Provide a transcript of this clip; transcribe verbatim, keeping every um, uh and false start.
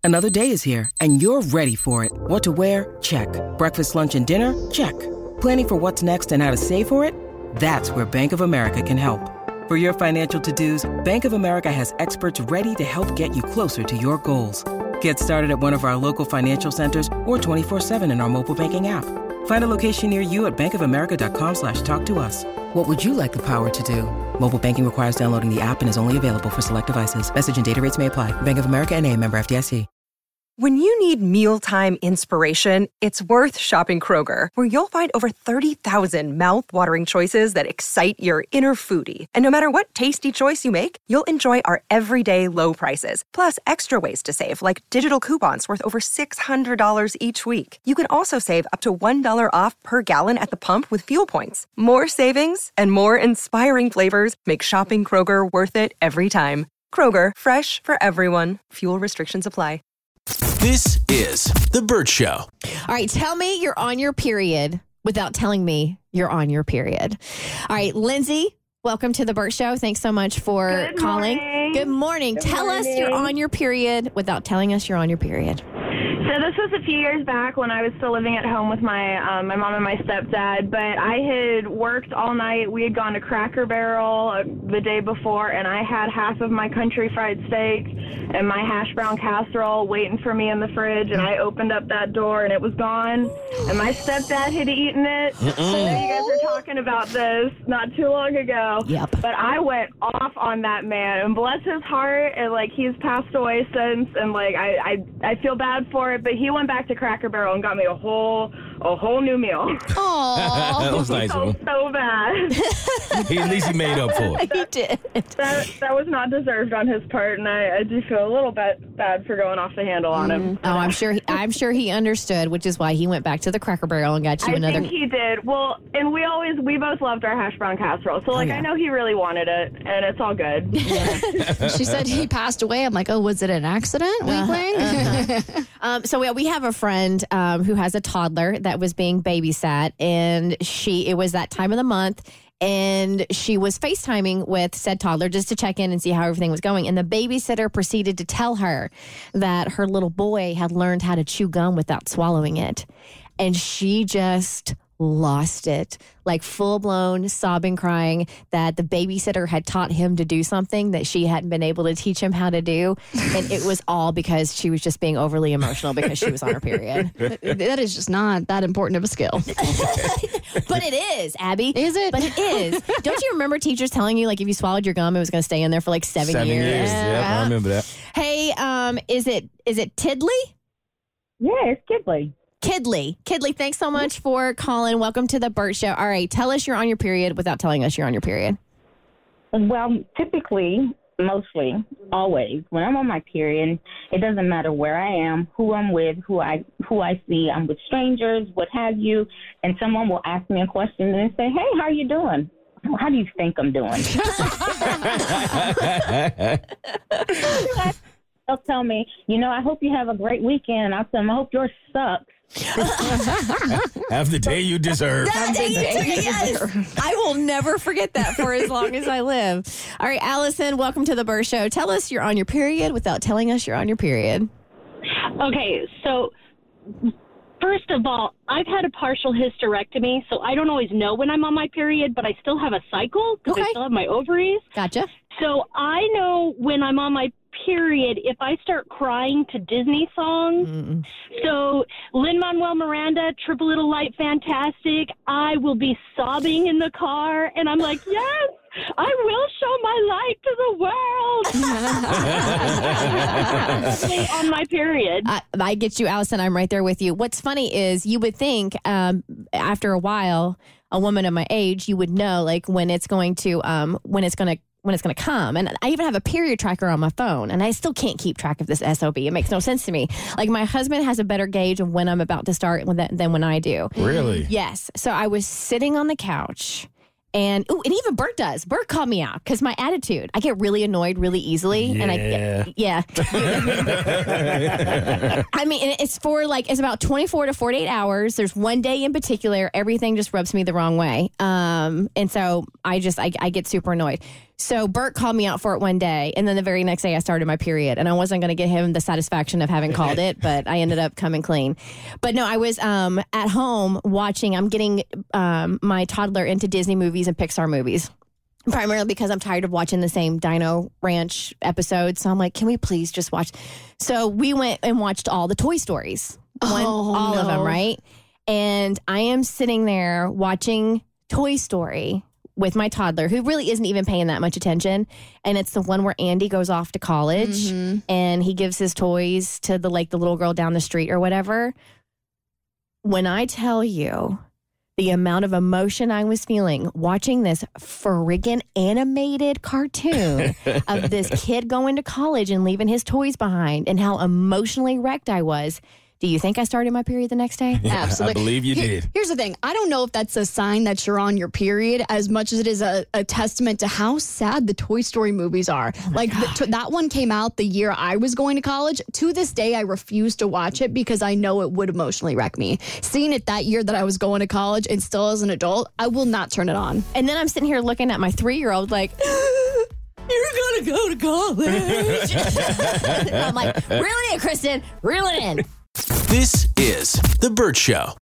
Another day is here, and you're ready for it. What to wear? Check. Breakfast, lunch, and dinner? Check. Planning for what's next and how to save for it? That's where Bank of America can help. For your financial to-dos, Bank of America has experts ready to help get you closer to your goals. Get started at one of our local financial centers or twenty-four seven in our mobile banking app. Find a location near you at bankofamerica.com slash talk to us. What would you like the power to do? Mobile banking requires downloading the app and is only available for select devices. Message and data rates may apply. Bank of America N A, member F D I C. When you need mealtime inspiration, it's worth shopping Kroger, where you'll find over thirty thousand mouth-watering choices that excite your inner foodie. And no matter what tasty choice you make, you'll enjoy our everyday low prices, plus extra ways to save, like digital coupons worth over six hundred dollars each week. You can also save up to one dollar off per gallon at the pump with fuel points. More savings and more inspiring flavors make shopping Kroger worth it every time. Kroger, fresh for everyone. Fuel restrictions apply. This is The Bert Show. All right, tell me you're on your period without telling me you're on your period. All right, Lindsay, welcome to The Bert Show. Thanks so much for Good calling. Morning. Good morning. Good Tell morning. us you're on your period without telling us you're on your period. So this was a few years back when I was still living at home with my um, my mom and my stepdad, but I had worked all night. We had gone to Cracker Barrel uh, the day before, and I had half of my country fried steak and my hash brown casserole waiting for me in the fridge, and I opened up that door, and it was gone, and my stepdad had eaten it. So now you guys were talking about this not too long ago. Yep. But I went off on that man, and bless his heart, and, like, he's passed away since, and, like, I, I, I feel bad for it, but he went back to Cracker Barrel and got me a whole a whole new meal. Aww. That was nice I of felt him. so bad. He, at least he made up for it. He did. That that was not deserved on his part, and I, I do feel a little bit bad for going off the handle on him. Oh, I'm sure. He, I'm sure he understood, which is why he went back to the Cracker Barrel and got you I another. think he did. Well, and we always, we both loved our hash brown casserole. So, like, yeah. I know he really wanted it, and it's all good. She said he passed away. I'm like, oh, was it an accident? Weakling? Uh-huh. um, so we, we have a friend um, who has a toddler that was being babysat, and she it was that time of the month, and she was FaceTiming with said toddler just to check in and see how everything was going. And the babysitter proceeded to tell her that her little boy had learned how to chew gum without swallowing it. And she just lost it, like full blown sobbing, crying that the babysitter had taught him to do something that she hadn't been able to teach him how to do. And it was all because she was just being overly emotional because she was on her period. That is just not that important of a skill. But it is, Abby. Is it? But it is. Don't you remember teachers telling you, like, if you swallowed your gum, it was going to stay in there for like seven, Seven years? years. Yep, I remember that. Hey, um, is it is it Tidley? Yeah, it's Kidley. Kidley. Kidley, thanks so much for calling. Welcome to the Bert Show. All right, tell us you're on your period without telling us you're on your period. Well, typically, mostly, always, when I'm on my period, it doesn't matter where I am, who I'm with, who I who I see. I'm with strangers, what have you, and someone will ask me a question and say, hey, how you doing? How do you think I'm doing? They'll tell me, you know, I hope you have a great weekend. I'll tell them, I hope yours sucks. Have the day you deserve. Yes. I will never forget that for as long as I live. All right, Allison, welcome to the Bert Show. Tell us you're on your period without telling us you're on your period. Okay, so first of all, I've had a partial hysterectomy, so I don't always know when I'm on my period, but I still have a cycle because Okay. I still have my ovaries. Gotcha. So I know when I'm on my period if I start crying to Disney songs. Mm-mm. So Lin-Manuel Miranda, Triple Little Light Fantastic, I will be sobbing in the car, and I'm like, yes, I will show my light to the world. On my period. I, I get you, Allison. I'm right there with you. What's funny is you would think um, after a while, a woman of my age, you would know like when it's going to um, when it's going to when it's going to come. And I even have a period tracker on my phone, and I still can't keep track of this S O B. It makes no sense to me. Like my husband has a better gauge of when I'm about to start than when I do. Really? Yes. So I was sitting on the couch. And ooh, and even Bert does. Bert called me out because my attitude. I get really annoyed really easily. Yeah. And I yeah. I mean, it's for like it's about twenty-four to forty-eight hours. There's one day in particular, everything just rubs me the wrong way. Um, and so I just I, I get super annoyed. So Bert called me out for it one day, and then the very next day I started my period, and I wasn't going to get him the satisfaction of having called it, but I ended up coming clean. But no, I was um, at home watching. I'm getting um, my toddler into Disney movies and Pixar movies. Primarily because I'm tired of watching the same Dino Ranch episodes. So I'm like, can we please just watch? So we went and watched all the Toy Stories. One, Oh, all no. of them, right? And I am sitting there watching Toy Story with my toddler, who really isn't even paying that much attention. And it's the one where Andy goes off to college Mhm. and he gives his toys to the like the little girl down the street or whatever. When I tell you the amount of emotion I was feeling watching this friggin' animated cartoon of this kid going to college and leaving his toys behind and how emotionally wrecked I was. Do you think I started my period the next day? Absolutely. I believe you Here- did. Here's the thing. I don't know if that's a sign that you're on your period as much as it is a, a testament to how sad the Toy Story movies are. like the, t- that one came out the year I was going to college. To this day, I refuse to watch it because I know it would emotionally wreck me. Seeing it that year that I was going to college and still as an adult, I will not turn it on. And then I'm sitting here looking at my three-year-old like, you're going to go to college. I'm like, reel it in, Kristen. Reel it in. This is The Bert Show.